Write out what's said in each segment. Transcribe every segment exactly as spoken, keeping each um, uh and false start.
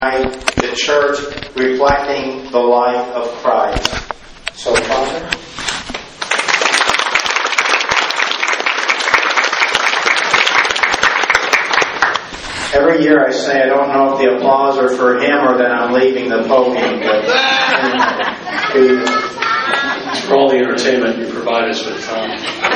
The church reflecting the life of Christ. So, Father. Every year I say I don't know if the applause are for him or that I'm leaving the podium. But for all the entertainment you provide us with, Tom.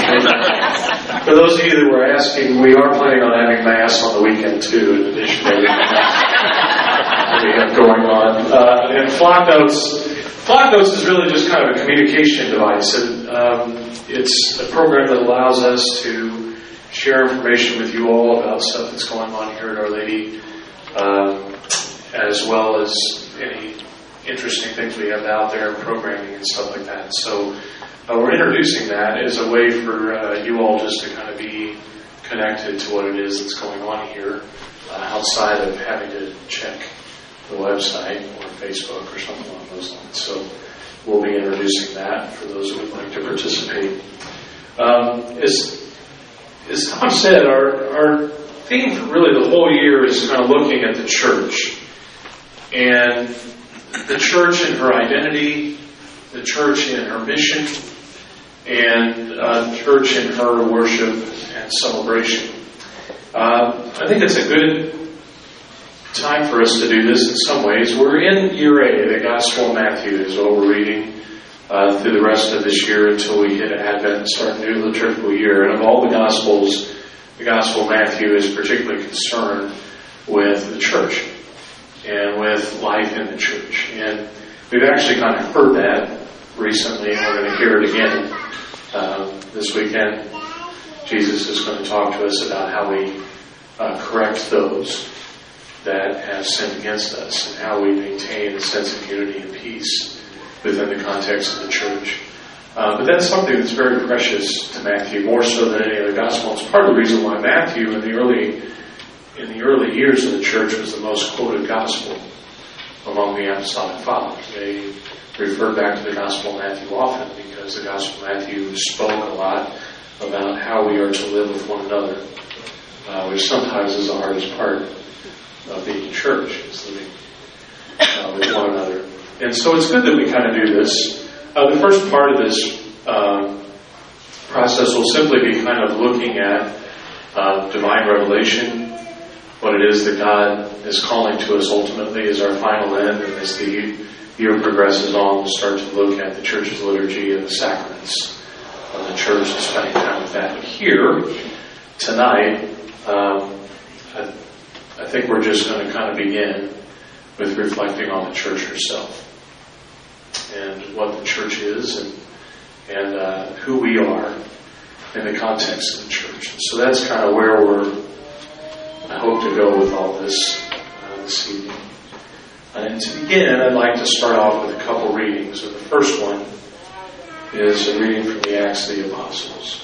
For those of you that were asking, we are planning on having Mass on the weekend too, in addition to everything that we have going on. Uh, and Flock Notes, Flock Notes is really just kind of a communication device. And, um, it's a program that allows us to share information with you all about stuff that's going on here at Our Lady, um, as well as any interesting things we have out there, programming and stuff like that. So uh, we're introducing that as a way for uh, you all just to kind of be connected to what it is that's going on here, uh, outside of having to check the website or Facebook or something along those lines. So we'll be introducing that for those who would like to participate. Um, as, as Tom said, our, our theme for really the whole year is kind of looking at the church. And the church in her identity, the church in her mission, and uh, the church in her worship and celebration. Uh, I think it's a good time for us to do this in some ways. We're in year A, the Gospel of Matthew is what we're reading uh, through the rest of this year until we hit Advent and start a new liturgical year. And of all the Gospels, the Gospel of Matthew is particularly concerned with the church and with life in the church. And we've actually kind of heard that recently, and we're going to hear it again um, this weekend. Jesus is going to talk to us about how we uh, correct those that have sinned against us and how we maintain a sense of unity and peace within the context of the church. Uh, but that's something that's very precious to Matthew, more so than any other gospel. It's part of the reason why Matthew in the early in the early years of the church was the most quoted gospel among the apostolic fathers. They referred back to the Gospel of Matthew often because the Gospel of Matthew spoke a lot about how we are to live with one another, uh, which sometimes is the hardest part of being a church, is living uh, with one another. And so it's good that we kind of do this. Uh, the first part of this uh, process will simply be kind of looking at uh, divine revelation, what it is that God is calling to us ultimately as our final end, and as the year progresses on, we'll start to look at the church's liturgy and the sacraments of the church and spending time with that. But here, tonight, um, I, I think we're just going to kind of begin with reflecting on the church herself and what the church is and, and uh, who we are in the context of the church. And so that's kind of where we're I hope to go with all this uh, this evening. And to begin, I'd like to start off with a couple readings. And the first one is a reading from the Acts of the Apostles.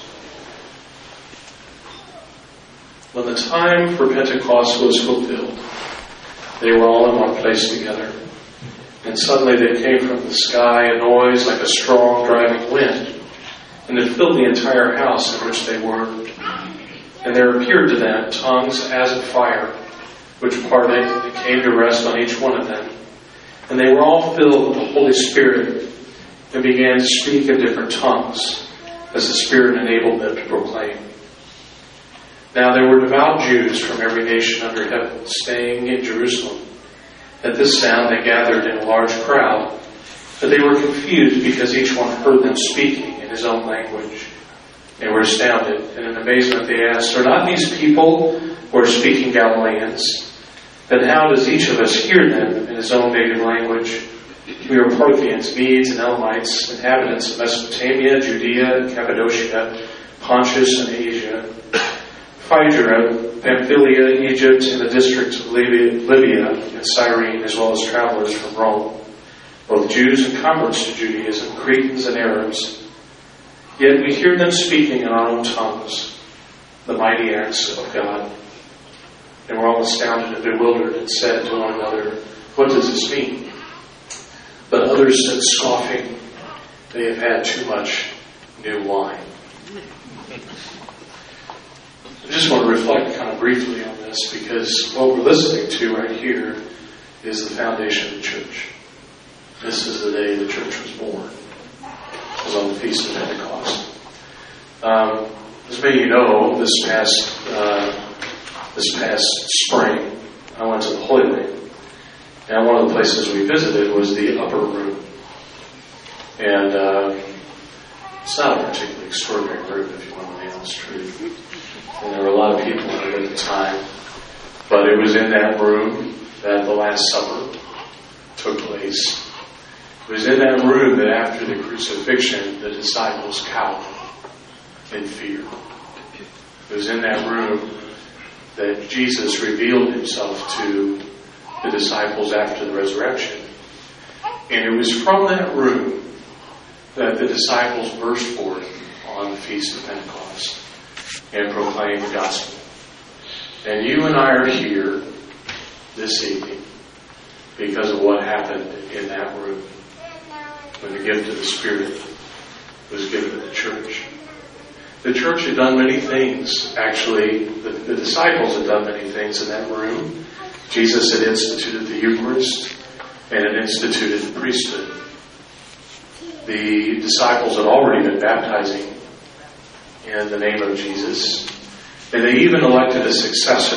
When the time for Pentecost was fulfilled, they were all in one place together. And suddenly there came from the sky a noise like a strong driving wind, and it filled the entire house in which they were. And there appeared to them tongues as of fire, which parted and came to rest on each one of them. And they were all filled with the Holy Spirit and began to speak in different tongues as the Spirit enabled them to proclaim. Now there were devout Jews from every nation under heaven staying in Jerusalem. At this sound they gathered in a large crowd, but they were confused because each one heard them speaking in his own language. They were astounded, and in amazement they asked, "Are not these people who are speaking Galileans? Then how does each of us hear them in his own native language? We are Parthians, Medes, and Elamites, inhabitants of Mesopotamia, Judea, Cappadocia, Pontus, and Asia, Phrygia, Pamphylia, Egypt, and the districts of Libya, Libya and Cyrene, as well as travelers from Rome, both Jews and converts to Judaism, Cretans and Arabs. Yet we hear them speaking in our own tongues, the mighty acts of God." And we're all astounded and bewildered and said to one another, "What does this mean?" But others said, scoffing, "They have had too much new wine." I just want to reflect kind of briefly on this, because what we're listening to right here is the foundation of the church. This is the day the church was born. It was on the Feast of Pentecost. Um, as many of you know, this past uh, this past spring, I went to the Holy Land. And one of the places we visited was the upper room. And uh, it's not a particularly extraordinary room, if you want to be honest truth. And there were a lot of people in it at the time. But it was in that room that the Last Supper took place. It was in that room that after the crucifixion, the disciples cowered in fear. It was in that room that Jesus revealed himself to the disciples after the resurrection. And it was from that room that the disciples burst forth on the Feast of Pentecost and proclaimed the gospel. And you and I are here this evening because of what happened in that room when the gift of the Spirit was given to the church. The church had done many things. Actually, the, the disciples had done many things in that room. Jesus had instituted the Eucharist and had instituted the priesthood. The disciples had already been baptizing in the name of Jesus. And they even elected a successor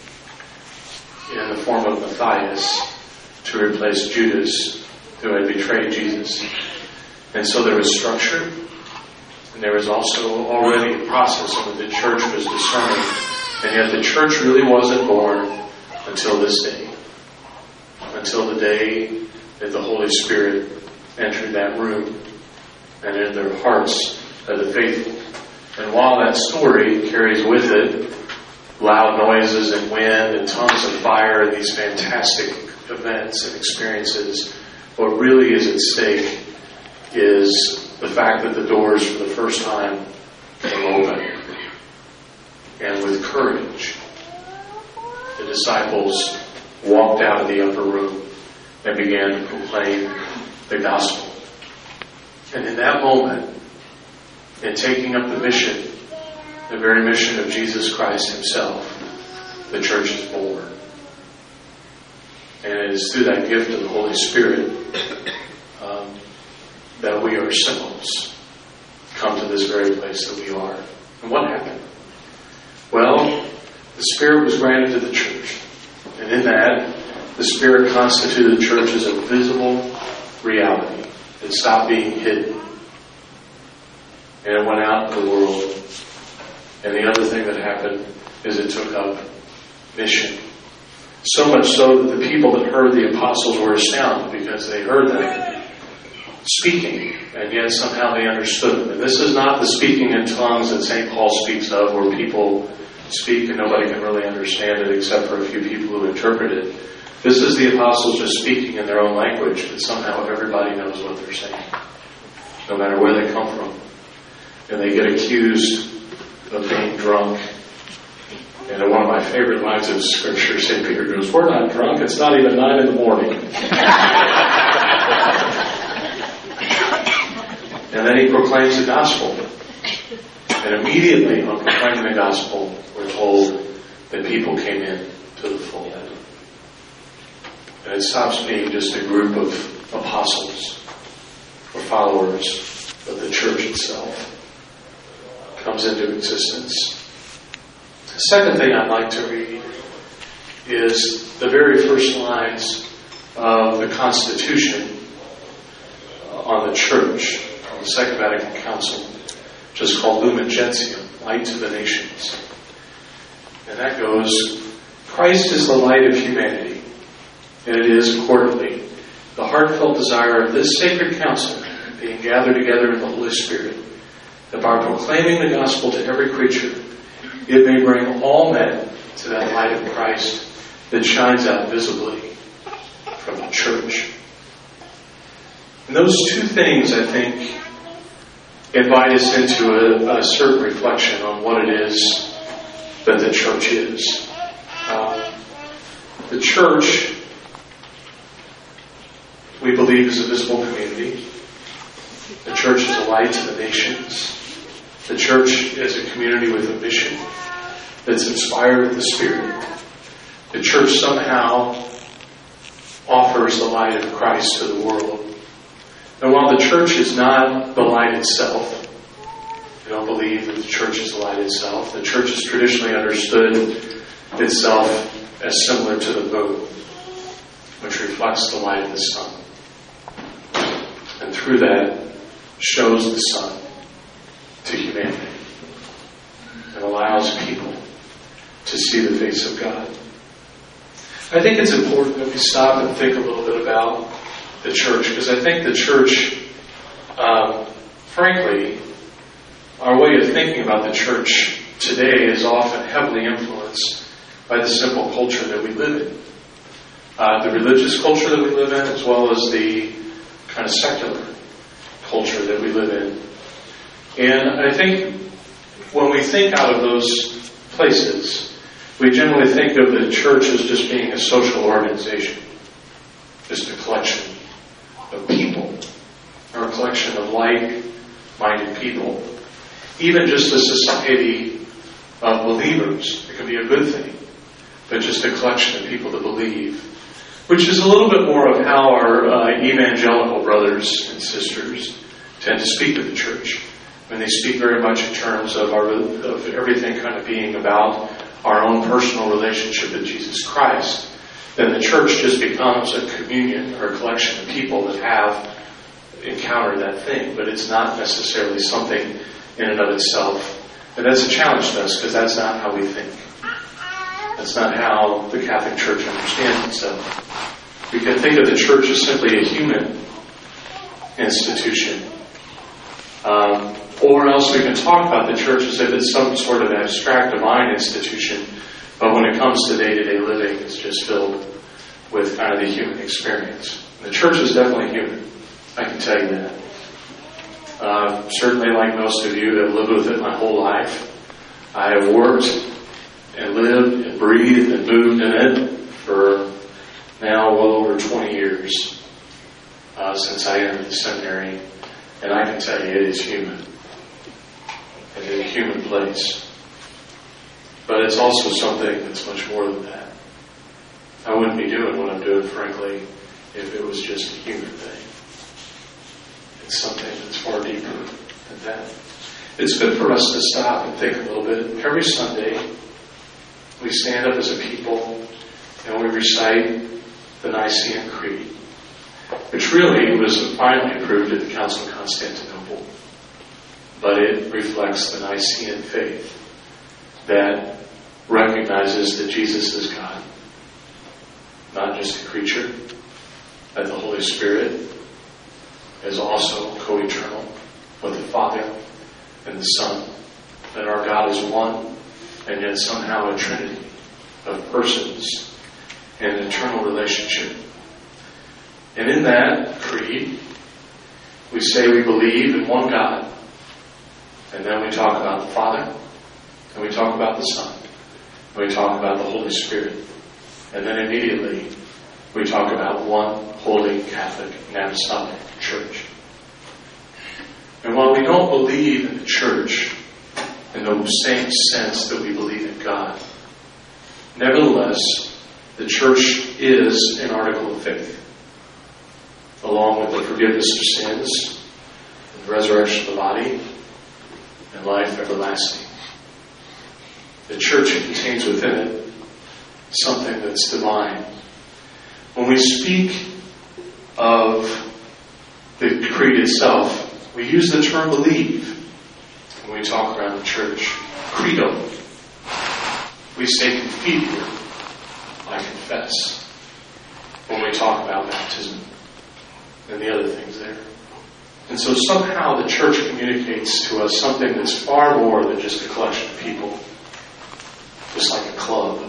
in the form of Matthias to replace Judas, who had betrayed Jesus. And so there was structure, and there was also already a process in which the church was discerning. And yet the church really wasn't born until this day. Until the day that the Holy Spirit entered that room and in their hearts of the faithful. And while that story carries with it loud noises and wind and tongues of fire and these fantastic events and experiences, what really is at stake is the fact that the doors for the first time came open. And with courage, the disciples walked out of the upper room and began to proclaim the gospel. And in that moment, in taking up the mission, the very mission of Jesus Christ himself, the church is born. And it is through that gift of the Holy Spirit um, that we ourselves come to this very place that we are. And what happened? Well, the Spirit was granted to the church. And in that, the Spirit constituted the church as a visible reality. It stopped being hidden. And it went out in the world. And the other thing that happened is it took up mission. So much so that the people that heard the apostles were astounded because they heard them speaking, and yet somehow they understood them. And this is not the speaking in tongues that Saint Paul speaks of, where people speak and nobody can really understand it except for a few people who interpret it. This is the apostles just speaking in their own language, but somehow everybody knows what they're saying, no matter where they come from. And they get accused of being drunk. And in one of my favorite lines of Scripture, Saint Peter goes, "We're not drunk, it's not even nine in the morning." And then he proclaims the gospel. And immediately on proclaiming the gospel, we're told that people came in to the fold. And it stops being just a group of apostles or followers, but the church itself comes into existence. The second thing I'd like to read is the very first lines of the Constitution on the Church, on the Second Vatican Council, just called Lumen Gentium, Light to the Nations. And that goes, "Christ is the light of humanity, and it is accordingly the heartfelt desire of this sacred council, being gathered together in the Holy Spirit, that by proclaiming the gospel to every creature, it may bring all men to that light of Christ that shines out visibly from the church." And those two things, I think, invite us into a, a certain reflection on what it is that the church is. Um, the church, we believe, is a visible community. The church is a light to the nations. The church is a community with a mission that's inspired with the Spirit. The church somehow offers the light of Christ to the world. And while the church is not the light itself, I don't believe that the church is the light itself. The church has traditionally understood itself as similar to the moon, which reflects the light of the sun. And through that, shows the sun to humanity and allows people to see the face of God. I think it's important that we stop and think a little bit about the church, because I think the church, um, frankly, our way of thinking about the church today is often heavily influenced by the simple culture that we live in. Uh, the religious culture that we live in, as well as the kind of secular culture that we live in. And I think when we think out of those places, we generally think of the church as just being a social organization, just a collection of people, or a collection of like-minded people. Even just a society of believers. It can be a good thing, but just a collection of people that believe, which is a little bit more of how our uh, evangelical brothers and sisters tend to speak of the church. When they speak very much in terms of our of everything kind of being about our own personal relationship with Jesus Christ, then the church just becomes a communion or a collection of people that have encountered that thing, but it's not necessarily something in and of itself. And that's a challenge to us, because that's not how we think. That's not how the Catholic Church understands itself. We can think of the church as simply a human institution. Um, or else we can talk about the church as if it's some sort of abstract divine institution, but when it comes to day-to-day living, it's just filled with kind of the human experience. And the church is definitely human. I can tell you that. Uh, certainly, like most of you have lived with it my whole life, I have worked and lived and breathed and moved in it for now well over twenty years uh, since I entered the seminary, and I can tell you it is human. It is a human place. But it's also something that's much more than that. I wouldn't be doing what I'm doing, frankly, if it was just a human thing. It's something that's far deeper than that. It's good for us to stop and think a little bit. Every Sunday, we stand up as a people and we recite the Nicene Creed, which really was finally approved at the Council of Constantinople. But it reflects the Nicene faith that recognizes that Jesus is God, not just a creature, that the Holy Spirit is also co-eternal with the Father and the Son, that our God is one, and yet somehow a trinity of persons in an eternal relationship. And in that creed, we say we believe in one God, and then we talk about the Father, and we talk about the Son, and we talk about the Holy Spirit, and then immediately we talk about one holy Catholic and Apostolic Church. And while we don't believe in the church in the same sense that we believe in God, nevertheless, the church is an article of faith, along with the forgiveness of sins, and the resurrection of the body, and life everlasting. The church contains within it something that's divine. When we speak of the creed itself, we use the term believe when we talk around the church. Credo. We say confiteor, I confess, when we talk about baptism and the other things there. And so somehow the church communicates to us something that's far more than just a collection of people, just like a club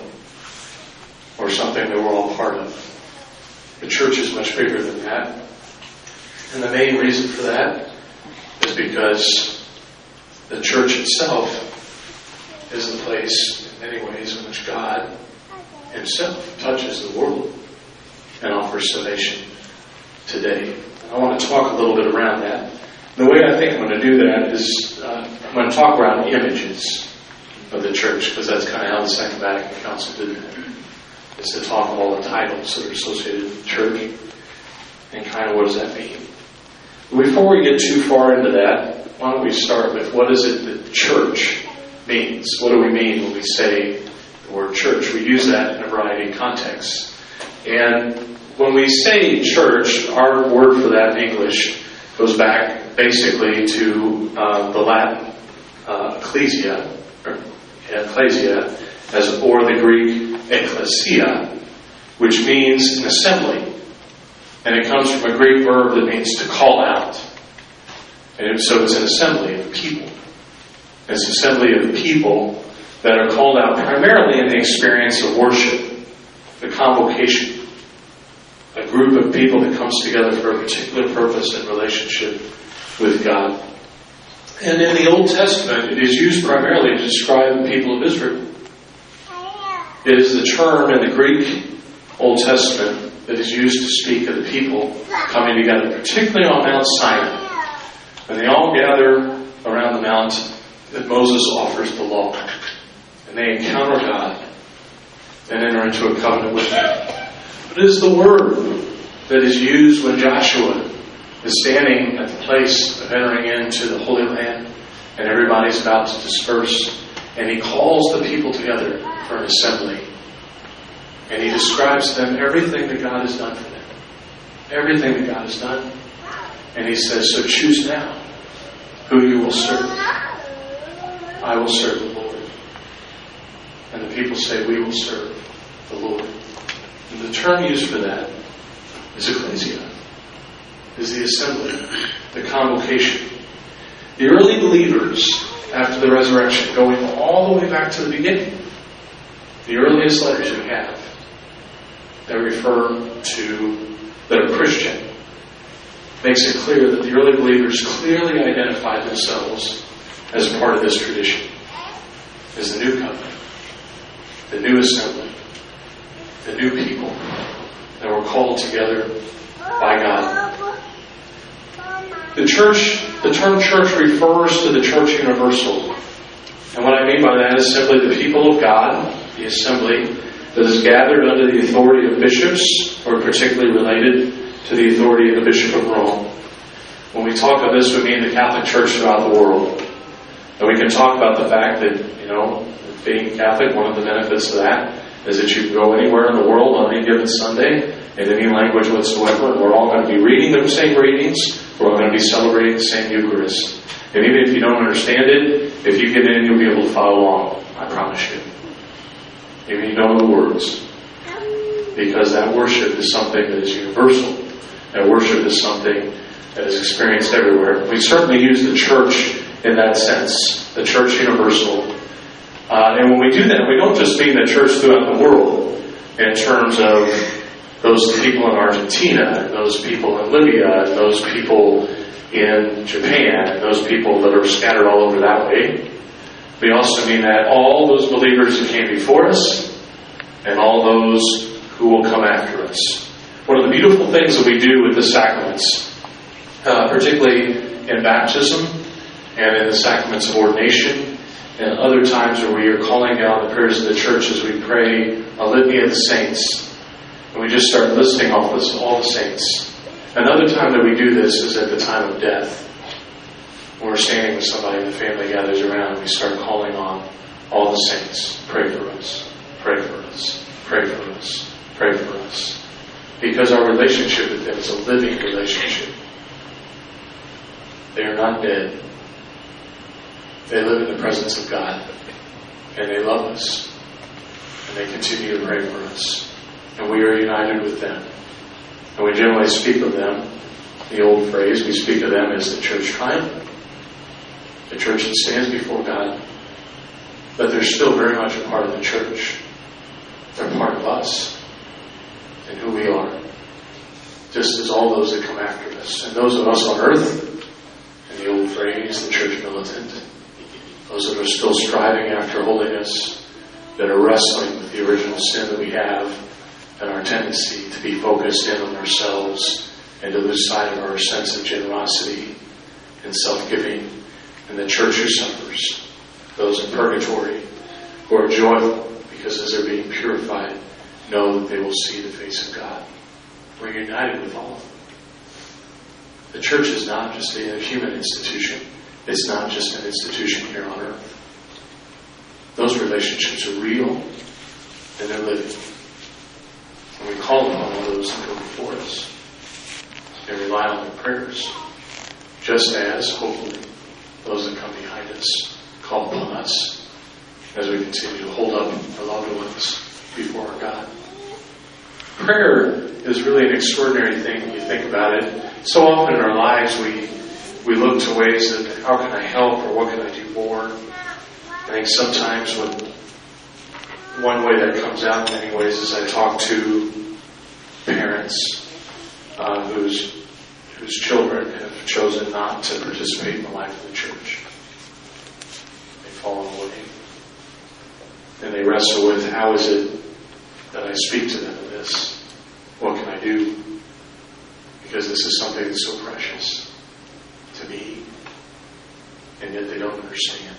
or something that we're all part of. The church is much bigger than that. And the main reason for that is because the church itself is the place, in many ways, in which God Himself touches the world and offers salvation today. I want to talk a little bit around that. The way I think I'm going to do that is uh, I'm going to talk around images of the church, because that's kind of how the Second Vatican Council did that. is to talk of all the titles that are associated with the church and kind of what does that mean. Before we get too far into that, why don't we start with what is it that church means? What do we mean when we say the word church? We use that in a variety of contexts. And when we say church, our word for that in English goes back basically to uh, the Latin uh, ecclesia, or ecclesia, as or the Greek ekklesia, which means an assembly. And it comes from a Greek verb that means to call out. And so it's an assembly of people. It's an assembly of people that are called out primarily in the experience of worship, the convocation. A group of people that comes together for a particular purpose and relationship with God. And in the Old Testament, it is used primarily to describe the people of Israel. It is the term in the Greek Old Testament that is used to speak of the people coming together, particularly on Mount Sinai. When they all gather around the mount that Moses offers the law. And they encounter God and enter into a covenant with Him. But it is the word that is used when Joshua is standing at the place of entering into the Holy Land and everybody's about to disperse. And he calls the people together for an assembly. And he describes to them everything that God has done for them. Everything that God has done. And he says, so choose now who you will serve. I will serve the Lord. And the people say, we will serve the Lord. And the term used for that is ecclesia, is the assembly, the convocation. The early believers, after the resurrection, going all the way back to the beginning, the earliest letters we have that refer to, that are Christian, makes it clear that the early believers clearly identified themselves as part of this tradition, as the new covenant, the new assembly, the new people that were called together by God. The church, the term church refers to the church universal. And what I mean by that is simply the people of God, the assembly, that is gathered under the authority of bishops, or particularly related to the authority of the Bishop of Rome. When we talk of this, we mean the Catholic Church throughout the world. And we can talk about the fact that, you know, being Catholic, one of the benefits of that is that you can go anywhere in the world on any given Sunday in any language whatsoever, and we're all going to be reading the same readings, we're all going to be celebrating the same Eucharist. And even if you don't understand it, if you get in, you'll be able to follow along, I promise you. Even if you don't know the words. Because that worship is something that is universal. That worship is something that is experienced everywhere. We certainly use the church in that sense, the church universal. Uh, and when we do that, we don't just mean the church throughout the world in terms of those people in Argentina, and those people in Libya, and those people in Japan, and those people that are scattered all over that way. We also mean that all those believers who came before us, and all those who will come after us. One of the beautiful things that we do with the sacraments, uh, particularly in baptism, and in the sacraments of ordination, and other times where we are calling down the prayers of the church as we pray a litany of the saints. And we just start listing off this, all the saints. Another time that we do this is at the time of death. When we're standing with somebody and the family gathers around, we start calling on all the saints. Pray for us. Pray for us. Pray for us. Pray for us. Because our relationship with them is a living relationship. They are not dead. They live in the presence of God. And they love us. And they continue to pray for us. And we are united with them. And we generally speak of them, the old phrase, we speak of them as the church triumphant. The church that stands before God. But they're still very much a part of the church. They're part of us. And who we are. Just as all those that come after us. And those of us on earth, in the old phrase, the church militant. Those that are still striving after holiness, that are wrestling with the original sin that we have, and our tendency to be focused in on ourselves and to lose sight of our sense of generosity and self-giving, and the church who suffers, those in purgatory who are joyful because as they're being purified, know that they will see the face of God. We're united with all of them. The church is not just a human institution. It's not just an institution here on earth. Those relationships are real and they're living. And we call upon all those that go before us and rely on their prayers, just as, hopefully, those that come behind us call upon us as we continue to hold up our loved ones before our God. Prayer is really an extraordinary thing when you think about it. So often in our lives we we look to ways that how can I help or what can I do more. I think sometimes when one way that comes out in many ways is I talk to parents uh, whose whose children have chosen not to participate in the life of the church. They've fallen away. And they wrestle with how is it that I speak to them in this? What can I do? Because this is something that's so precious to me, and yet they don't understand.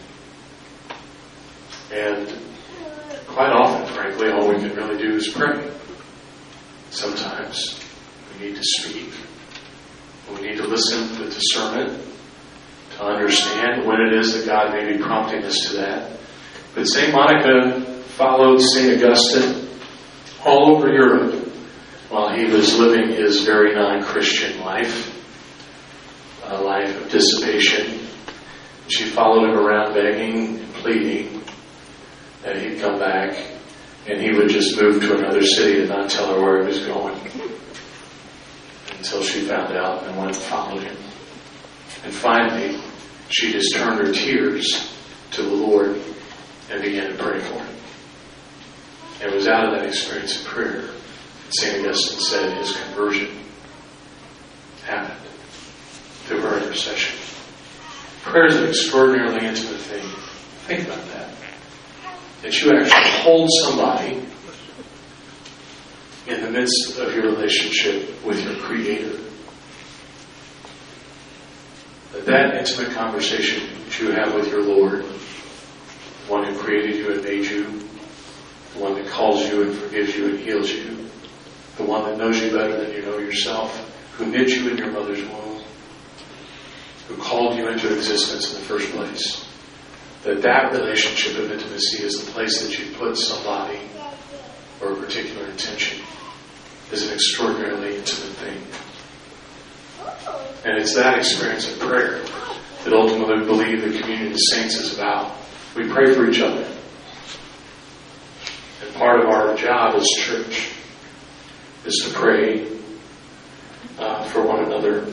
And quite often, frankly, all we can really do is pray. Sometimes we need to speak. We need to listen with discernment to understand when it is that God may be prompting us to that. But Saint Monica followed Saint Augustine all over Europe while he was living his very non-Christian life, a life of dissipation. She followed him around begging and pleading that he'd come back, and he would just move to another city and not tell her where he was going until she found out and went and followed him. And finally, she just turned her tears to the Lord and began to pray for him. And it was out of that experience of prayer that Saint Augustine said his conversion happened through her intercession. Prayer is an extraordinarily intimate thing. Think about that. That you actually hold somebody in the midst of your relationship with your Creator. That that intimate conversation that you have with your Lord, the one who created you and made you, the one that calls you and forgives you and heals you, the one that knows you better than you know yourself, who knit you in your mother's womb, who called you into existence in the first place, that that relationship of intimacy is the place that you put somebody or a particular intention is an extraordinarily intimate thing. And it's that experience of prayer that ultimately we believe the communion of the saints is about. We pray for each other. And part of our job as church is to pray uh, for one another.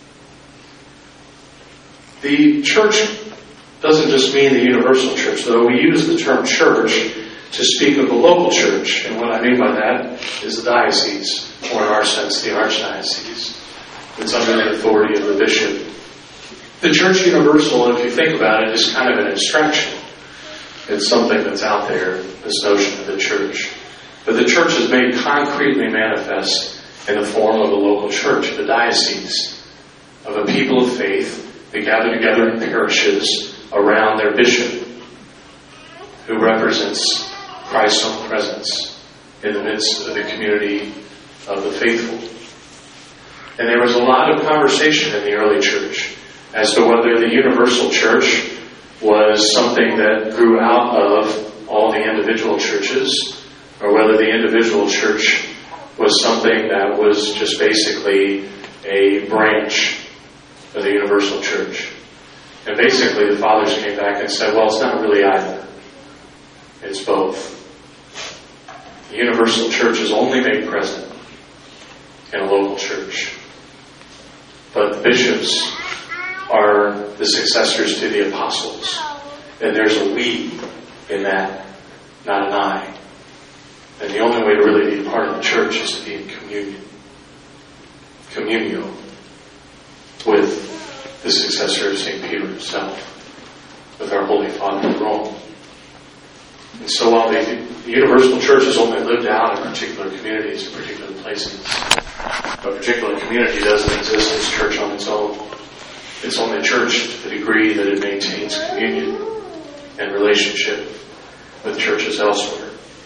The church doesn't just mean the universal church, though. We use the term church to speak of the local church. And what I mean by that is the diocese, or in our sense, the archdiocese. It's under the authority of the bishop. The church universal, if you think about it, is kind of an abstraction. It's something that's out there, this notion of the church. But the church is made concretely manifest in the form of a local church, the diocese, of a people of faith that gather together in parishes around their bishop, who represents Christ's own presence in the midst of the community of the faithful. And there was a lot of conversation in the early church as to whether the universal church was something that grew out of all the individual churches, or whether the individual church was something that was just basically a branch of the universal church. And basically the fathers came back and said, well, it's not really either. It's both. The universal church is only made present in a local church. But the bishops are the successors to the apostles. And there's a we in that, not an I. And the only way to really be part of the church is to be in communion. Communio with the successor of Saint Peter himself, with our Holy Father of Rome. And so while the, the universal church is only lived out in particular communities, in particular places, a particular community doesn't exist as church on its own. It's only church to the degree that it maintains communion and relationship with churches elsewhere.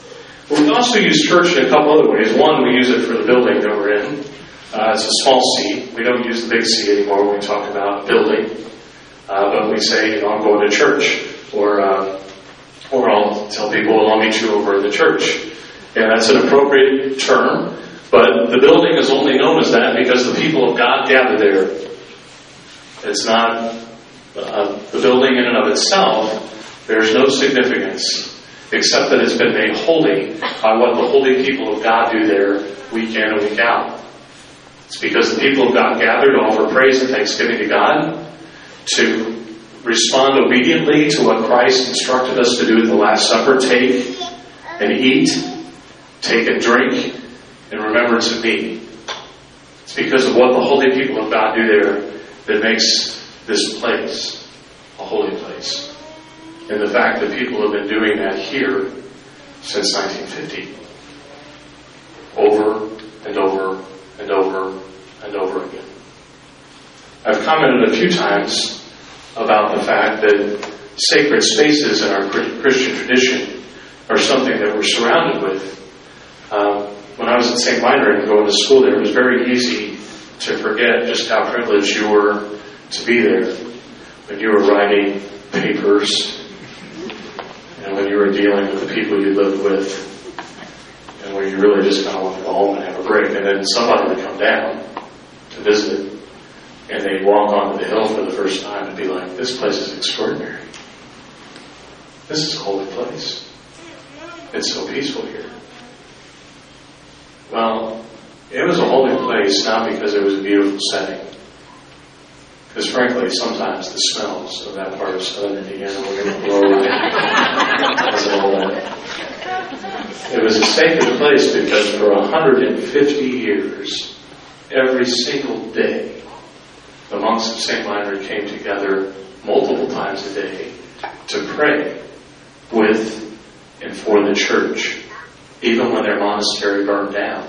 But we also use church in a couple other ways. One, we use it for the building that we're in. Uh, it's a small C. We don't use the big C anymore when we talk about building. Uh, but we say, you know, I'm going to church. Or, uh, or I'll tell people, well, I'll meet you over in the church. And that's an appropriate term. But the building is only known as that because the people of God gather there. It's not uh, the building in and of itself. There's no significance except that it's been made holy by what the holy people of God do there week in and week out. It's because the people of God gather to offer praise and thanksgiving to God, to respond obediently to what Christ instructed us to do at the Last Supper: take and eat, take and drink, in remembrance of me. It's because of what the holy people of God do there that makes this place a holy place. And the fact that people have been doing that here since nineteen fifty. Over and over and over and over again. I've commented a few times about the fact that sacred spaces in our Christian tradition are something that we're surrounded with. Um, when I was at Saint Meinrad and going to school there, it was very easy to forget just how privileged you were to be there when you were writing papers and when you were dealing with the people you lived with and when you really just kind of wanted to go home and have a break. And then somebody would come down to visit and they'd walk onto the hill for the first time and be like, this place is extraordinary. This is a holy place. It's so peaceful here. Well, it was a holy place not because it was a beautiful setting. Because frankly, sometimes the smells of that part of southern Indiana were going to blow away. It was a sacred place because for one hundred fifty years, every single day, the monks of Saint Meinrad came together multiple times a day to pray with and for the church. Even when their monastery burned down,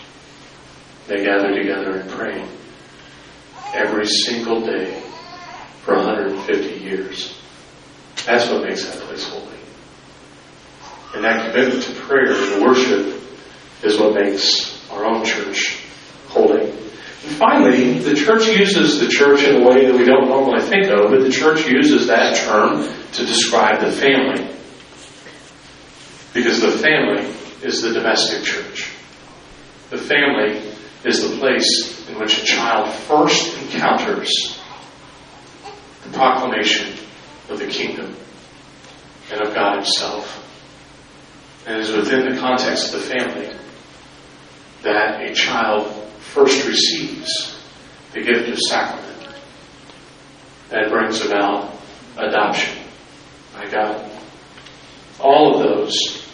they gathered together and prayed every single day for one hundred fifty years. That's what makes that place holy. And that commitment to prayer and worship is what makes our own church holy. And finally, the church uses the church in a way that we don't normally think of, but the church uses that term to describe the family. Because the family is the domestic church. The family is the place in which a child first encounters the proclamation of the kingdom and of God Himself. And it is within the context of the family that a child first receives the gift of sacrament that brings about adoption by God. All of those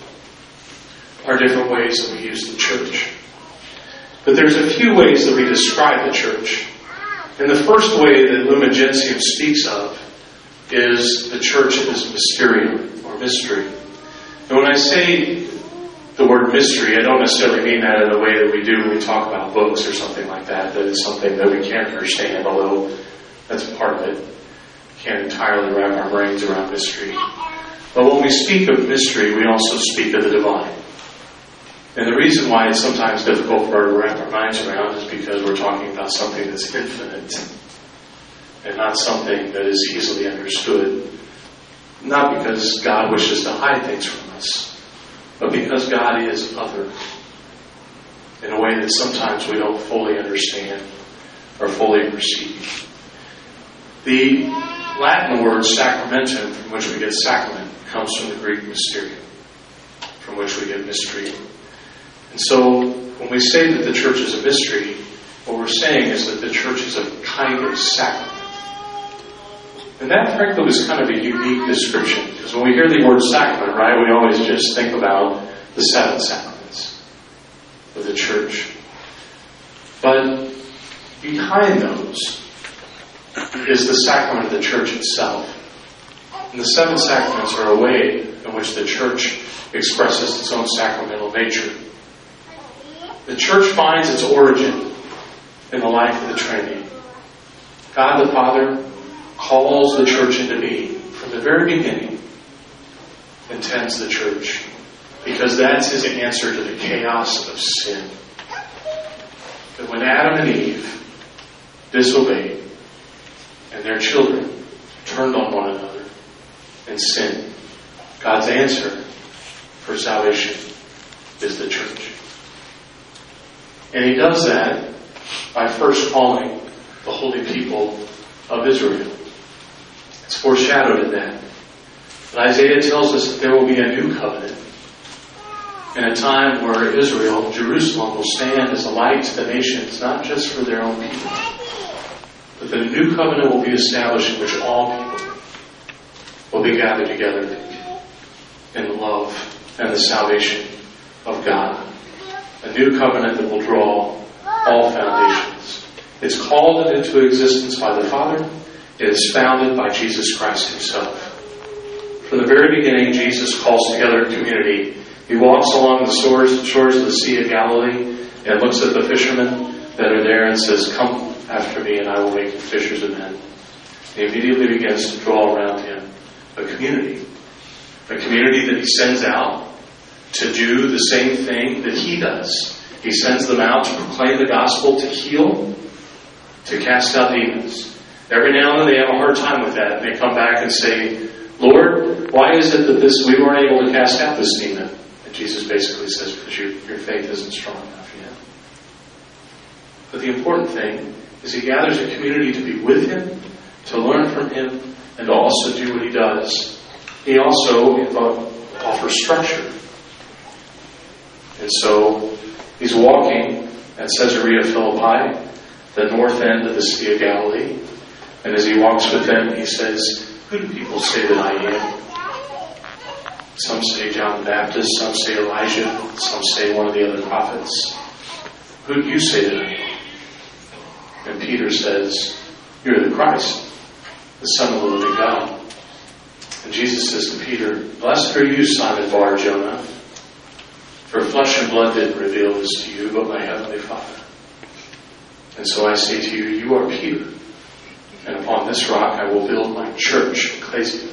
are different ways that we use the church. But there's a few ways that we describe the church. And the first way that Lumen Gentium speaks of is the church as mysterium, or mystery. And when I say the word mystery, I don't necessarily mean that in the way that we do when we talk about books or something like that, that it's something that we can't understand, although that's part of it. We can't entirely wrap our brains around mystery. But when we speak of mystery, we also speak of the divine. And the reason why it's sometimes difficult for us to wrap our minds around is because we're talking about something that's infinite and not something that is easily understood. Not because God wishes to hide things from us, but because God is other in a way that sometimes we don't fully understand or fully perceive. The Latin word sacramentum, from which we get sacrament, comes from the Greek mysterium, from which we get mystery. And so, when we say that the church is a mystery, what we're saying is that the church is a kind of sacrament. And that, frankly, was kind of a unique description. Because when we hear the word sacrament, right, we always just think about the seven sacraments of the church. But behind those is the sacrament of the church itself. And the seven sacraments are a way in which the church expresses its own sacramental nature. The church finds its origin in the life of the Trinity. God the Father calls the church into being from the very beginning, intends the church Because that's his answer to the chaos of sin. That when Adam and Eve disobeyed and their children turned on one another and sinned, God's answer for salvation is the church. And he does that by first calling the holy people of Israel. It's foreshadowed in that. But Isaiah tells us that there will be a new covenant in a time where Israel, Jerusalem, will stand as a light to the nations, not just for their own people, but the new covenant will be established in which all people will be gathered together in the love and the salvation of God. A new covenant that will draw all foundations. It's called into existence by the Father. It is founded by Jesus Christ himself. From the very beginning, Jesus calls together a community. He walks along the shores, shores of the Sea of Galilee and looks at the fishermen that are there and says, "Come after me and I will make you fishers of men." He immediately begins to draw around him a community. A community that he sends out to do the same thing that he does. He sends them out to proclaim the gospel, to heal, to cast out demons. Every now and then they have a hard time with that. They come back and say, "Lord, why is it that this we weren't able to cast out this demon?" And Jesus basically says, "Because your, your faith isn't strong enough yet." But the important thing is he gathers a community to be with him, to learn from him, and to also do what he does. He also offers structure. And so he's walking at Caesarea Philippi, the north end of the Sea of Galilee. And as he walks with them, he says, "Who do people say that I am?" Some say John the Baptist, some say Elijah, some say one of the other prophets. "Who do you say that I am?" And Peter says, "You're the Christ, the Son of the living God." And Jesus says to Peter, "Blessed are you, Simon Bar-Jonah, for flesh and blood didn't reveal this to you, but my heavenly Father. And so I say to you, you are Peter, and upon this rock I will build my church, Ecclesia.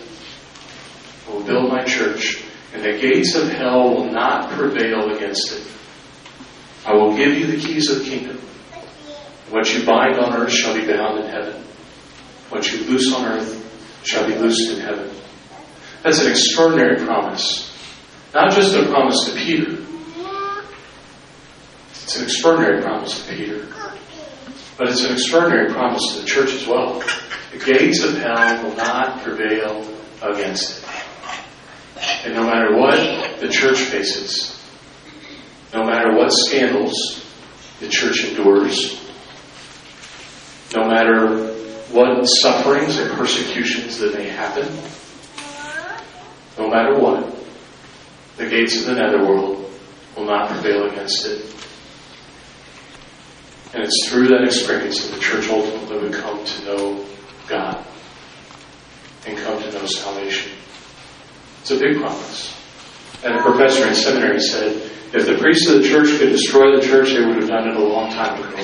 I will build my church, and the gates of hell will not prevail against it. I will give you the keys of the kingdom. What you bind on earth shall be bound in heaven. What you loose on earth shall be loosed in heaven." That's an extraordinary promise. Not just a promise to Peter. It's an extraordinary promise to Peter. But it's an extraordinary promise to the church as well. The gates of hell will not prevail against it. And no matter what the church faces, no matter what scandals the church endures, no matter what sufferings and persecutions that may happen, no matter what, the gates of the netherworld will not prevail against it. And it's through that experience that the church ultimately would come to know God and come to know salvation. It's a big promise. And a professor in seminary said, if the priests of the church could destroy the church, they would have done it a long time ago.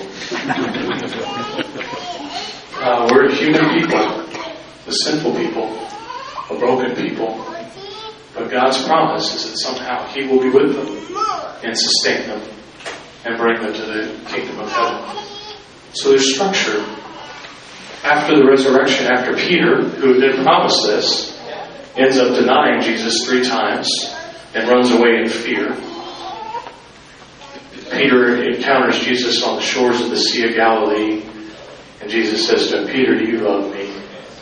uh, we're human people, the sinful people, a broken people. But God's promise is that somehow He will be with them and sustain them and bring them to the kingdom of heaven. So there's structure. After the resurrection, after Peter, who had been promised this, ends up denying Jesus three times and runs away in fear. Peter encounters Jesus on the shores of the Sea of Galilee, and Jesus says to him, "Peter, do you love me?"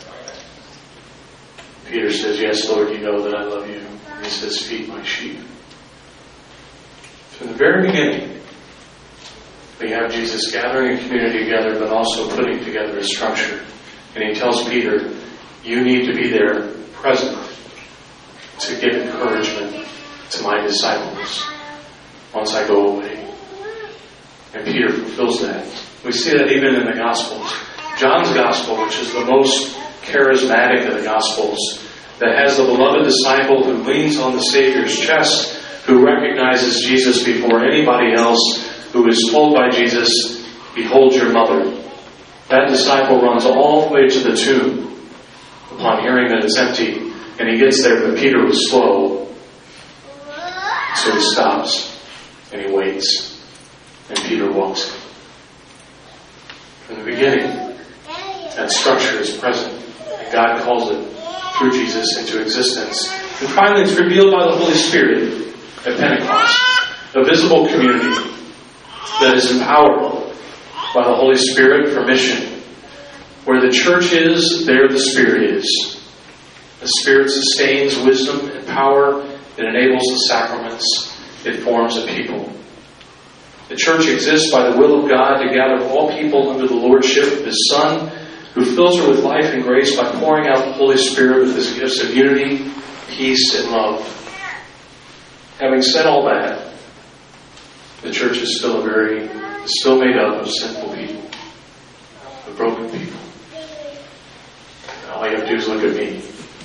Peter says, "Yes, Lord, you know that I love you." And he says, "Feed my sheep." From the very beginning, we have Jesus gathering a community together, but also putting together a structure. And he tells Peter, you need to be there present to give encouragement to my disciples once I go away. And Peter fulfills that. We see that even in the Gospels. John's Gospel, which is the most charismatic of the Gospels, that has the beloved disciple who leans on the Savior's chest, who recognizes Jesus before anybody else, who is told by Jesus, "Behold your mother." That disciple runs all the way to the tomb upon hearing that it's empty, and he gets there, but Peter was slow So he stops and he waits. And Peter walks in. From the beginning, that structure is present. And God calls it through Jesus into existence. And finally, it's revealed by the Holy Spirit at Pentecost. A visible community that is empowered by the Holy Spirit for mission. Where the church is, there the Spirit is. The Spirit sustains wisdom and power. It enables the sacraments. It forms a people. The church exists by the will of God to gather all people under the lordship of His Son, who fills her with life and grace by pouring out the Holy Spirit with His gifts of unity, peace, and love. Having said all that, the church is still a very, is still made up of sinful people, of broken people. And all you have to do is look at me.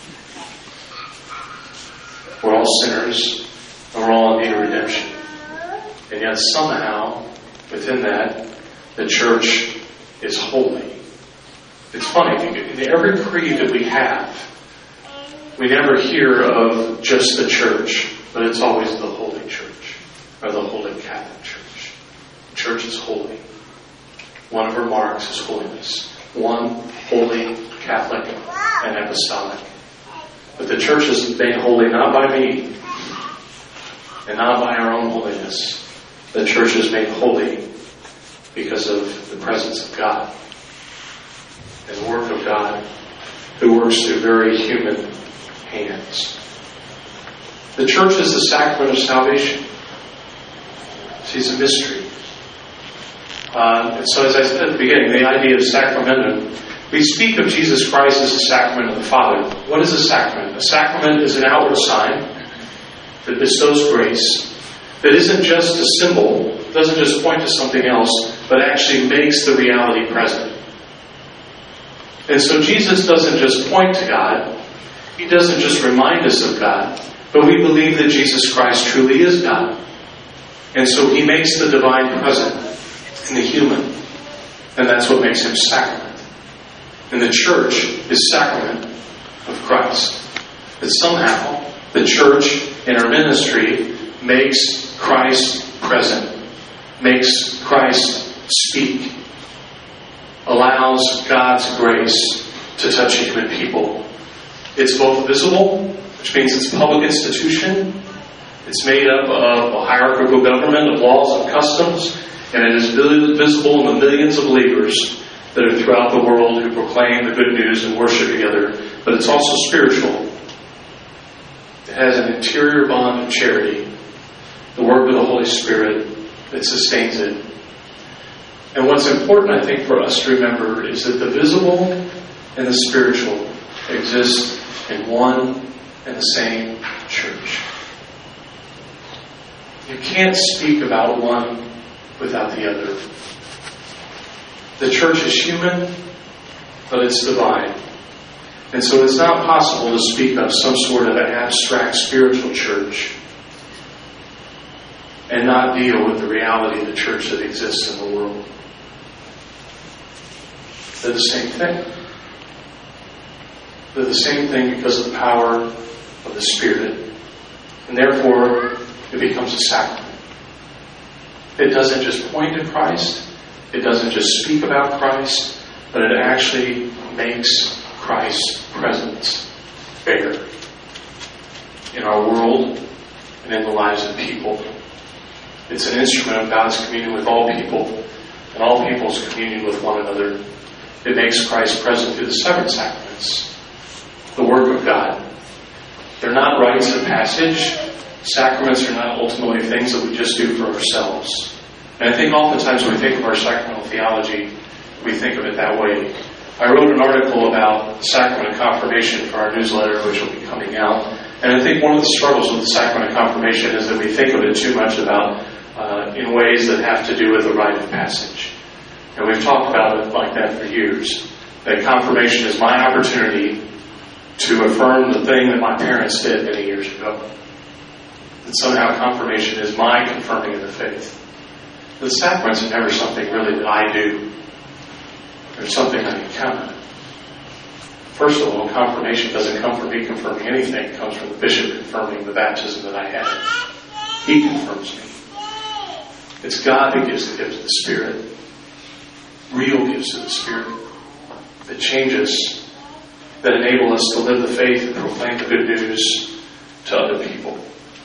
We're all sinners, and we're all in need of redemption. And yet somehow, within that, the church is holy. It's funny, in every creed that we have, we never hear of just the church, but it's always the Holy Church, or the Holy Catholic Church. The church is holy. One of her marks is holiness. One, holy, Catholic, and apostolic. But the church is made holy not by me, and not by our own holiness. The church is made holy because of the presence of God and the work of God, who works through very human hands. The church is the sacrament of salvation. She's a mystery. Uh, and so as I said at the beginning, the idea of sacramentum, we speak of Jesus Christ as a sacrament of the Father. What is a sacrament? A sacrament is an outward sign that bestows grace, that isn't just a symbol, doesn't just point to something else, but actually makes the reality present. And so Jesus doesn't just point to God, He doesn't just remind us of God, but we believe that Jesus Christ truly is God. And so He makes the divine present in the human, and that's what makes Him sacrament. And the church is sacrament of Christ. That somehow the church in our ministry makes Christ present, makes Christ speak, allows God's grace to touch human people. It's both visible, which means it's a public institution. It's made up of a hierarchical government of laws and customs, and it is visible in the millions of believers that are throughout the world who proclaim the good news and worship together. But it's also spiritual. It has an interior bond of charity, the work of the Holy Spirit that sustains it. And what's important, I think, for us to remember is that the visible and the spiritual exist in one and the same church. You can't speak about one without the other. The church is human, but it's divine. And so it's not possible to speak of some sort of an abstract spiritual church and not deal with the reality of the church that exists in the world. They're the same thing. They're the same thing because of the power of the Spirit. And therefore, it becomes a sacrament. It doesn't just point to Christ. It doesn't just speak about Christ. But it actually makes Christ's presence bare in our world and in the lives of people. It's an instrument of God's communion with all people and all people's communion with one another. It makes Christ present through the seven sacraments, the work of God. They're not rites of passage. Sacraments are not ultimately things that we just do for ourselves. And I think oftentimes when we think of our sacramental theology, we think of it that way. I wrote an article about the sacrament of confirmation for our newsletter, which will be coming out. And I think one of the struggles with the sacrament of confirmation is that we think of it too much about uh, in ways that have to do with the rite of passage. And we've talked about it like that for years. That confirmation is my opportunity to affirm the thing that my parents did many years ago. That somehow confirmation is my confirming of the faith. The sacraments are never something really that I do. There's something I encounter. First of all, confirmation doesn't come from me confirming anything. It comes from the bishop confirming the baptism that I had. He confirms me. It's God that gives the gift of the Spirit. Real gifts of the Spirit that change us, that enable us to live the faith and proclaim the good news to other people.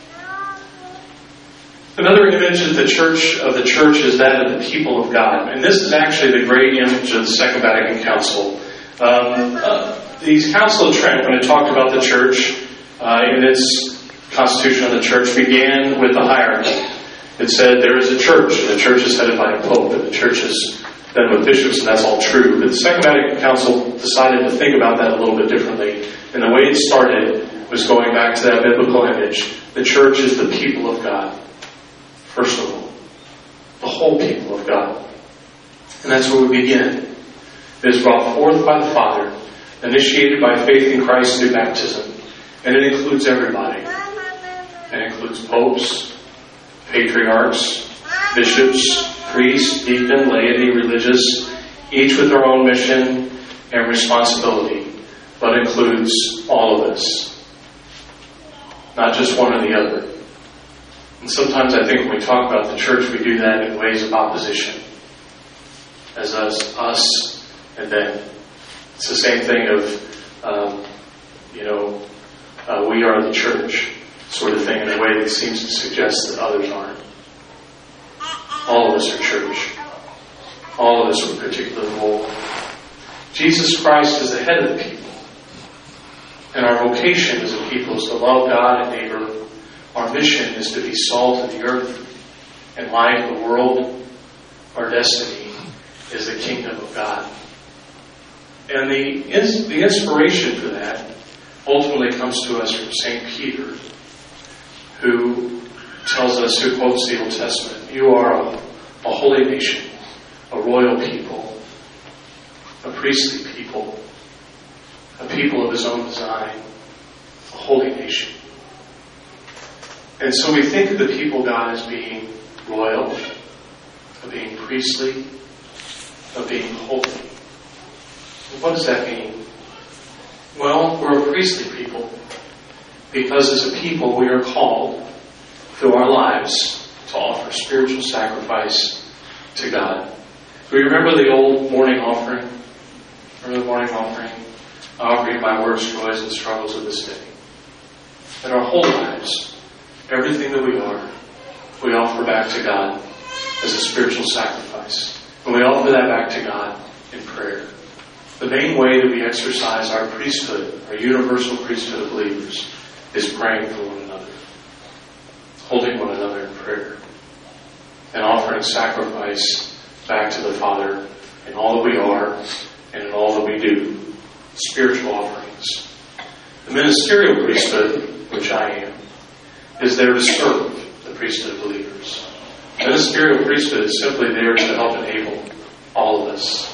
Another image of the church of the church is that of the people of God. And this is actually the great image of the Second Vatican Council. Um, uh, the Council of Trent, when it talked about the church, uh, in its constitution of the church, began with the hierarchy. It said there is a church, and the church is headed by a pope, and the church is then with bishops, and that's all true. But the Second Vatican Council decided to think about that a little bit differently. And the way it started was going back to that biblical image. The church is the people of God. First of all, the whole people of God. And that's where we begin. It is brought forth by the Father, initiated by faith in Christ through baptism. And it includes everybody. It includes popes, patriarchs, bishops, priests, deacon, laity, religious, each with their own mission and responsibility, but includes all of us. Not just one or the other. And sometimes I think when we talk about the church, we do that in ways of opposition. As us, us, and them. It's the same thing of, um, you know, uh, we are the church sort of thing in a way that seems to suggest that others aren't. All of us are church. All of us are a particular role. Jesus Christ is the head of the people. And our vocation as a people is to love God and neighbor. Our mission is to be salt of the earth and light of the world. Our destiny is the kingdom of God. And the, the inspiration for that ultimately comes to us from Saint Peter, who tells us, who quotes the Old Testament, you are a, a holy nation, a royal people, a priestly people, a people of his own design, a holy nation. And so we think of the people of God as being royal, of being priestly, of being holy. What does that mean? Well, we're a priestly people because as a people we are called through our lives to offer spiritual sacrifice to God. Do you remember the old morning offering? Remember the morning offering? I offer you my works, joys, and struggles of this day. In our whole lives, everything that we are, we offer back to God as a spiritual sacrifice. And we offer that back to God in prayer. The main way that we exercise our priesthood, our universal priesthood of believers, is praying for one another, holding one another in prayer, and offering sacrifice back to the Father in all that we are and in all that we do. Spiritual offerings. The ministerial priesthood, which I am, is there to serve the priesthood of believers. The ministerial priesthood is simply there to help enable all of us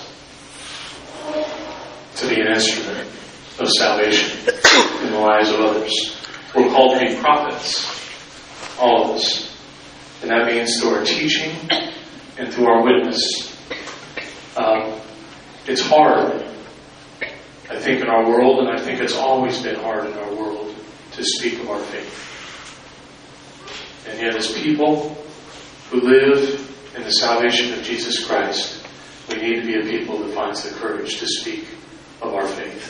to be an instrument of salvation in the lives of others. We're called to be prophets, all of us. And that means through our teaching and through our witness. Um, it's hard, I think, in our world, and I think it's always been hard in our world to speak of our faith. And yet as people who live in the salvation of Jesus Christ, we need to be a people that finds the courage to speak of our faith.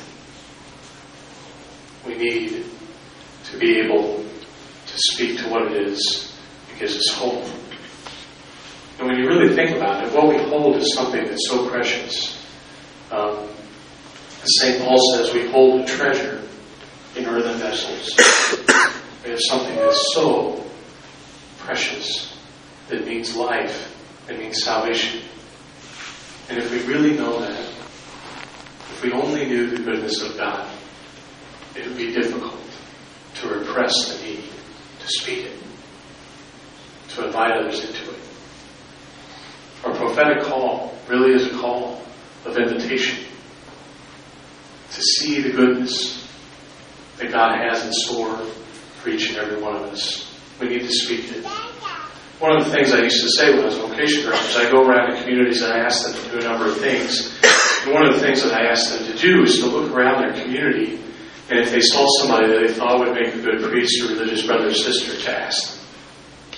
We need to be able to speak to what it is that gives us hope. And when you really think about it, what we hold is something that's so precious. Um, as Saint Paul says, we hold a treasure in earthen vessels. We have something that's so precious, that means life, that means salvation. And if we really know that, if we only knew the goodness of God, it would be difficult to repress the need to speak it, to invite others into it. Our prophetic call really is a call of invitation to see the goodness that God has in store for each and every one of us. We need to speak it. One of the things I used to say when I was a vocation director is I go around in communities and I ask them to do a number of things. And one of the things that I ask them to do is to look around their community, and if they saw somebody that they thought would make a good priest or religious brother or sister, to ask them.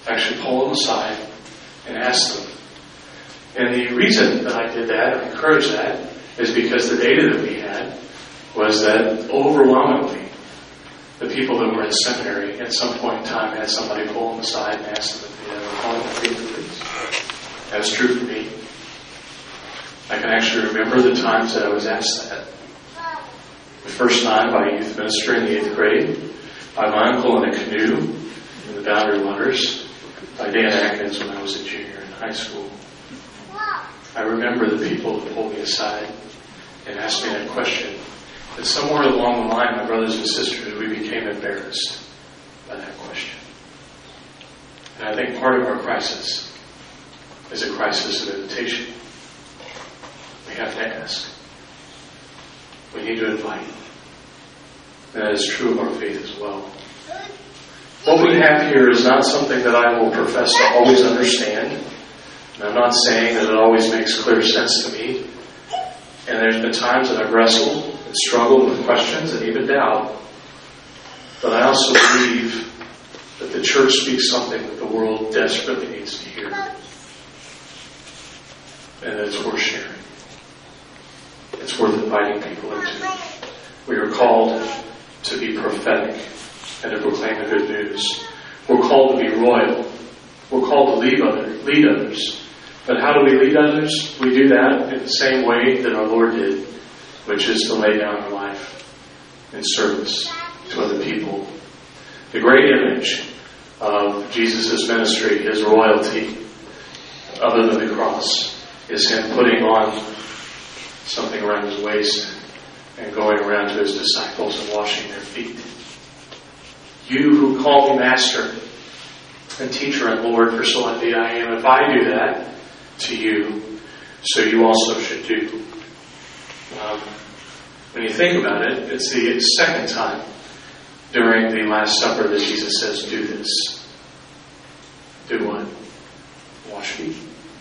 actually pull them aside and ask them. And the reason that I did that, I encouraged that, is because the data that we had was that overwhelmingly the people that were in seminary at some point in time had somebody pull them aside and ask them if they had a call to faith, please. That's true for me. I can actually remember the times that I was asked that. The first time by a youth minister in the eighth grade, by my uncle in a canoe in the Boundary Waters, by Dan Atkins when I was a junior in high school. I remember the people that pulled me aside and asked me that question. But somewhere along the line, my brothers and sisters, we became embarrassed by that question. And I think part of our crisis is a crisis of invitation. We have to ask. We need to invite. And that is true of our faith as well. What we have here is not something that I will profess to always understand. And I'm not saying that it always makes clear sense to me. And there's been times that I've wrestled and struggled with questions and even doubt. But I also believe that the church speaks something that the world desperately needs to hear. And that it's worth sharing. It's worth inviting people into. We are called to be prophetic and to proclaim the good news. We're called to be royal. We're called to lead others. Lead others. But how do we lead others? We do that in the same way that our Lord did, which is to lay down our life in service to other people. The great image of Jesus' ministry, his royalty, other than the cross, is him putting on something around his waist and going around to his disciples and washing their feet. You who call me Master and Teacher and Lord, for so indeed I am, if I do that to you, so you also should do. Um, when you think about it, it's the second time during the Last Supper that Jesus says, do this. Do what? Wash feet.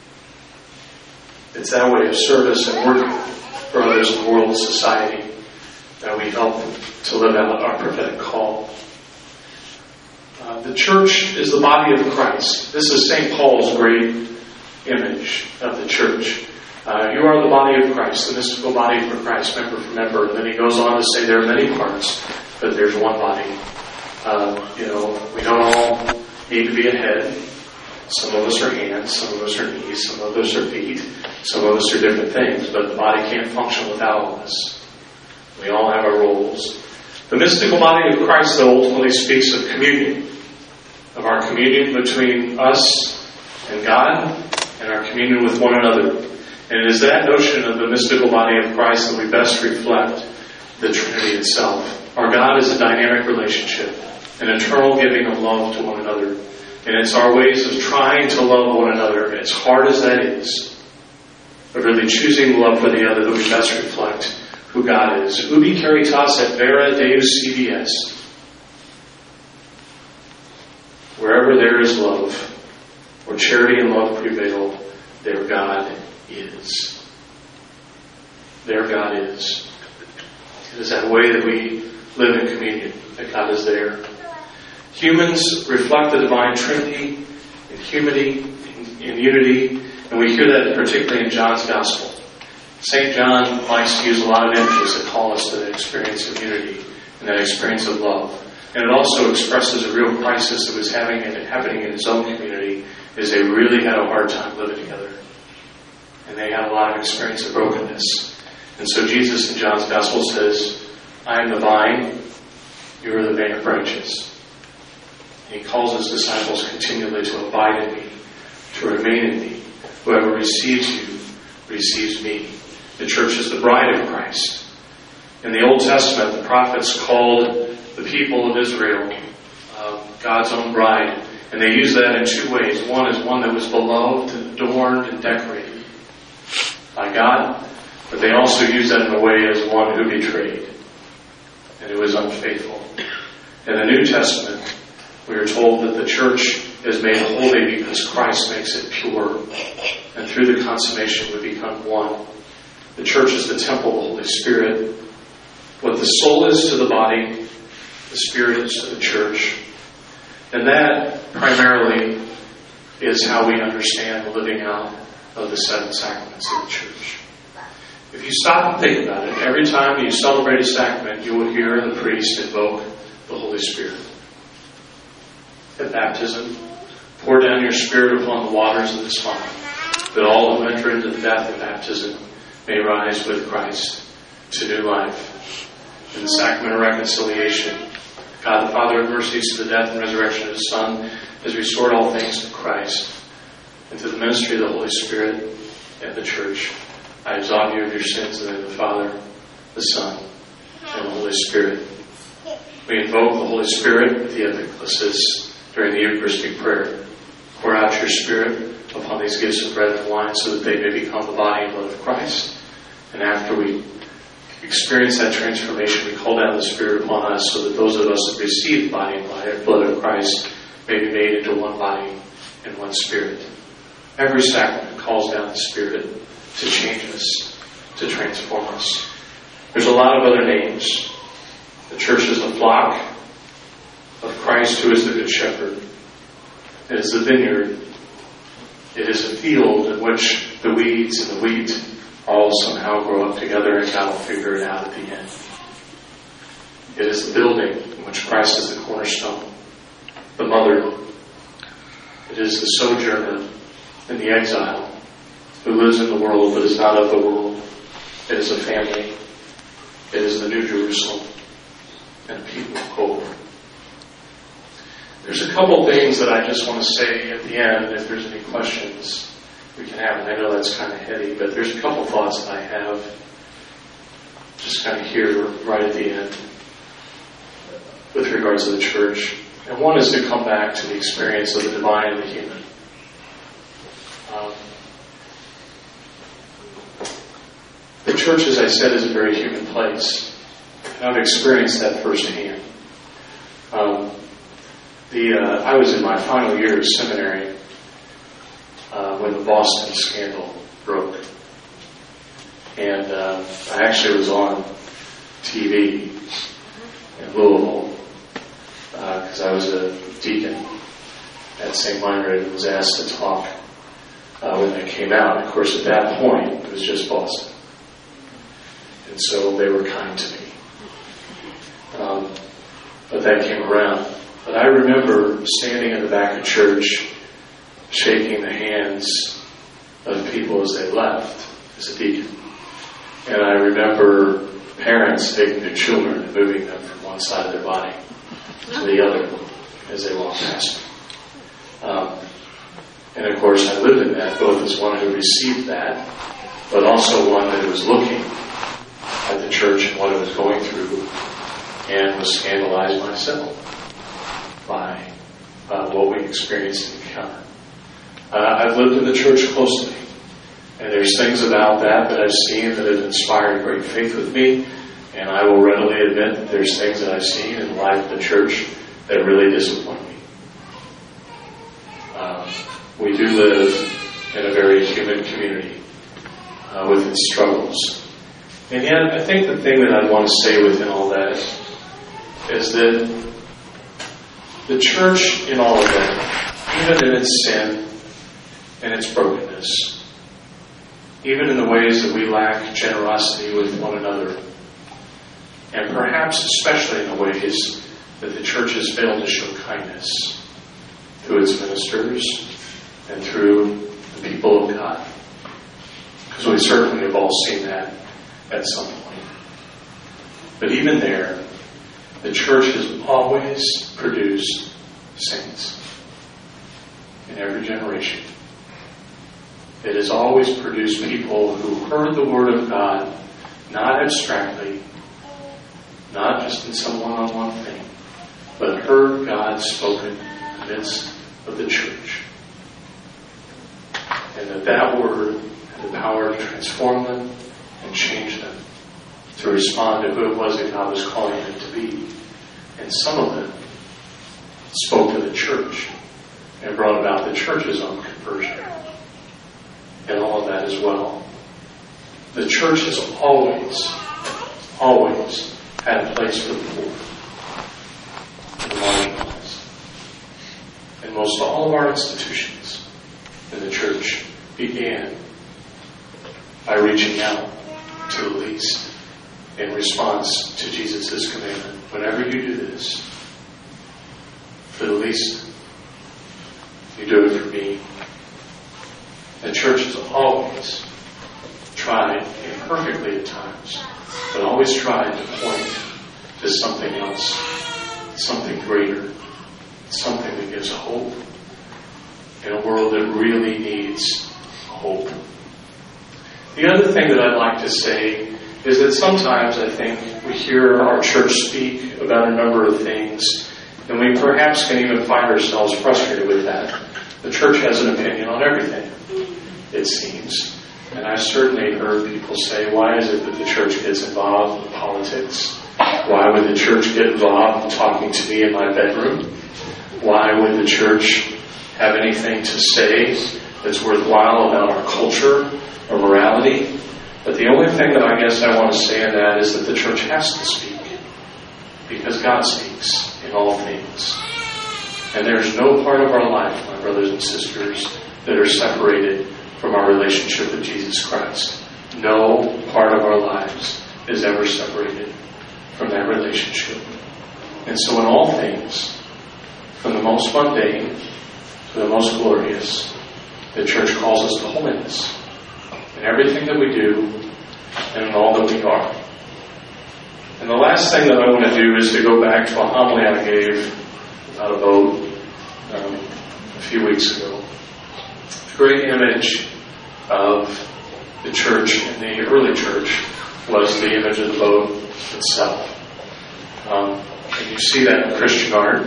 It's that way of service and working for others in the world and society that we help to live out our prophetic call. Uh, the church is the body of Christ. This is Saint Paul's great image of the church. Uh, you are the body of Christ, the mystical body for Christ, member for member. And then he goes on to say there are many parts, but there's one body. Uh, you know, we don't all need to be a head. Some of us are hands, some of us are knees, some of us are feet, some of us are different things, but the body can't function without all of us. We all have our roles. The mystical body of Christ, though, ultimately speaks of communion, of our communion between us and God, and our communion with one another. And it is that notion of the mystical body of Christ that we best reflect the Trinity itself. Our God is a dynamic relationship, an eternal giving of love to one another. And it's our ways of trying to love one another, as hard as that is, but really choosing love for the other that we best reflect who God is. Ubi caritas et vera Deus sibi est. Wherever there is love, where charity and love prevail, there God is. There God is. It is that way that we live in communion, that God is there. Humans reflect the divine Trinity in humanity, in, in unity, and we hear that particularly in John's Gospel. Saint John likes to use a lot of images that call us to that experience of unity and that experience of love. And it also expresses a real crisis that was having and happening in his own community, is they really had a hard time living together. And they had a lot of experience of brokenness. And so Jesus in John's Gospel says, I am the vine, you are the branches. And he calls his disciples continually to abide in me, to remain in me. Whoever receives you receives me. The church is the bride of Christ. In the Old Testament, the prophets called the people of Israel uh, God's own bride. And they use that in two ways. One is one that was beloved and adorned and decorated by God. But they also use that in a way as one who betrayed and who was unfaithful. In the New Testament, we are told that the church is made holy because Christ makes it pure. And through the consummation we become one. The church is the temple of the Holy Spirit. What the soul is to the body, the Spirit is to the church. And that primarily is how we understand the living out of the seven sacraments of the church. If you stop and think about it, every time you celebrate a sacrament, you will hear the priest invoke the Holy Spirit. At baptism, pour down your Spirit upon the waters of this font, that all who enter into the death of baptism may rise with Christ to new life. In the sacrament of reconciliation, God the Father of mercies, to the death and resurrection of His Son, has restored all things to Christ, and to the ministry of the Holy Spirit and the Church. I absolve you of your sins in the name of the Father, the Son, and the Holy Spirit. We invoke the Holy Spirit with the epiclesis during the Eucharistic prayer. Pour out your Spirit upon these gifts of bread and wine so that they may become the body and blood of Christ. And after we experience that transformation, we call down the Spirit upon us so that those of us who receive the body and blood of Christ may be made into one body and one Spirit. Every sacrament calls down the Spirit to change us, to transform us. There's a lot of other names. The church is the flock of Christ, who is the Good Shepherd. It is the vineyard. It is a field in which the weeds and the wheat all somehow grow up together, and God will figure it out at the end. It is the building in which Christ is the cornerstone, the mother. It is the sojourner and the exile who lives in the world but is not of the world. It is a family. It is the New Jerusalem and people of hope. There's a couple things that I just want to say at the end. If there's any questions we can have, and I know that's kind of heady, but there's a couple thoughts that I have just kind of here right at the end with regards to the church. And one is to come back to the experience of the divine and the human. Um, the church, as I said, is a very human place. And I've experienced that firsthand. Um, the uh, I was in my final year of seminary uh, when the Boston scandal broke. And uh, I actually was on T V in Louisville because uh, I was a deacon at Saint Meinrad and was asked to talk uh, when that came out. And of course, at that point, it was just Boston. And so they were kind to me. Um, but that came around. But I remember standing in the back of church, shaking the hands of people as they left as a deacon. And I remember parents taking their children and moving them from one side of their body to the other as they walked past me. Um, and of course, I lived in that, both as one who received that, but also one that was looking at the church and what it was going through, and was scandalized myself by uh, what we experienced and encountered. Uh, I've lived in the church close to me, and there's things about that that I've seen that have inspired great faith with me, and I will readily admit that there's things that I've seen in the life of the church that really disappoint me. Um, we do live in a very human community uh, with its struggles. And yet, I think the thing that I want to say within all that is that the church in all of that, even in its sin and its brokenness, even in the ways that we lack generosity with one another, and perhaps especially in the ways that the church has failed to show kindness through its ministers and through the people of God. Because we certainly have all seen that at some point. But even there, the church has always produced saints in every generation. It has always produced people who heard the Word of God, not abstractly, not just in some one-on-one thing, but heard God spoken in the midst of the church. And that that Word had the power to transform them and change them, to respond to who it was that God was calling them to be. And some of them spoke to the church and brought about the church's own conversion. And all of that as well. The church has always, always had a place for the poor, the marginalized. And most all of our institutions And the church began by reaching out to the least in response to Jesus' commandment. Whenever you do this, for the least, you do it for me. The church has always tried, imperfectly at times, but always tried to point to something else, something greater, something that gives hope in a world that really needs hope. The other thing that I'd like to say is that sometimes I think we hear our church speak about a number of things, and we perhaps can even find ourselves frustrated with that. The church has an opinion on everything, it seems. And I've certainly heard people say, why is it that the church gets involved in politics? Why would the church get involved in talking to me in my bedroom? Why would the church have anything to say that's worthwhile about our culture or morality? But the only thing that I guess I want to say in that is that the church has to speak, because God speaks in all things. And there's no part of our life, my brothers and sisters, that are separated from our relationship with Jesus Christ. No part of our lives is ever separated from that relationship. And so in all things, from the most mundane to the most glorious, the church calls us to holiness in everything that we do and in all that we are. And the last thing that I want to do is to go back to a homily I gave about a boat um, a few weeks ago. The great image of the church in the early church was the image of the boat itself. Um, and you see that in Christian art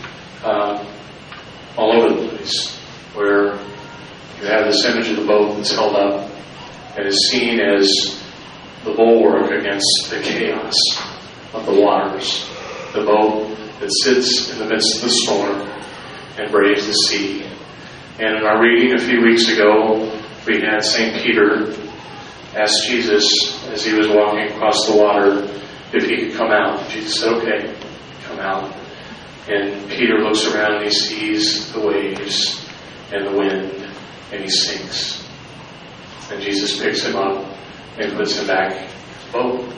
um, all over the place, where you have this image of the boat that's held up and is seen as the bulwark against the chaos of the waters. The boat that sits in the midst of the storm and braves the sea. And in our reading a few weeks ago, we had Saint Peter ask Jesus, as he was walking across the water, if he could come out. Jesus said, okay, come out. And Peter looks around and he sees the waves and the wind, and he sinks. And Jesus picks him up and puts him back in the boat.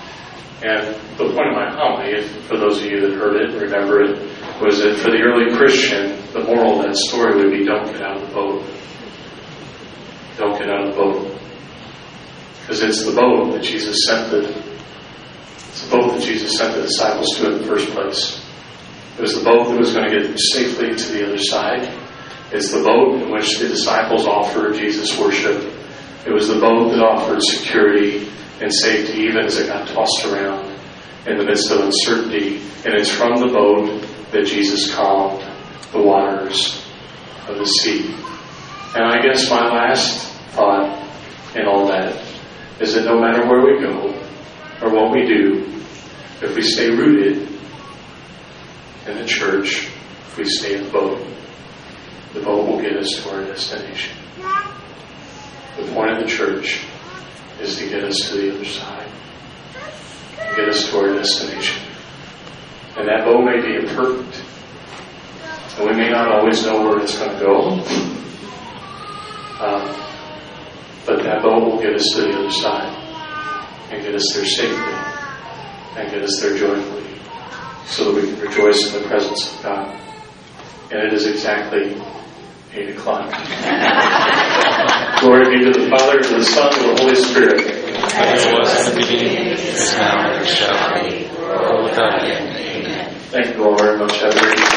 And the point of my homily, for those of you that heard it and remember it, was that for the early Christian, the moral of that story would be, don't get out of the boat. Don't get out of the boat. Because it's the boat that Jesus sent the, it's the boat that Jesus sent the disciples to in the first place. It was the boat that was going to get them safely to the other side. It's the boat in which the disciples offered Jesus worship. It was the boat that offered security and safety even as it got tossed around in the midst of uncertainty. And it's from the boat that Jesus calmed the waters of the sea. And I guess my last thought in all that is that no matter where we go or what we do, if we stay rooted in the church, if we stay in the boat, the boat will get us to our destination. The point of the church is to get us to the other side, and get us to our destination. And that boat may be imperfect, and we may not always know where it's going to go, um, but that boat will get us to the other side, and get us there safely, and get us there joyfully, so that we can rejoice in the presence of God. And it is exactly eight o'clock. Glory be to the Father, to the Son, and the Holy Spirit. As it was in the beginning, is now, and shall be, world without end. Amen. Thank you all very much. Have a great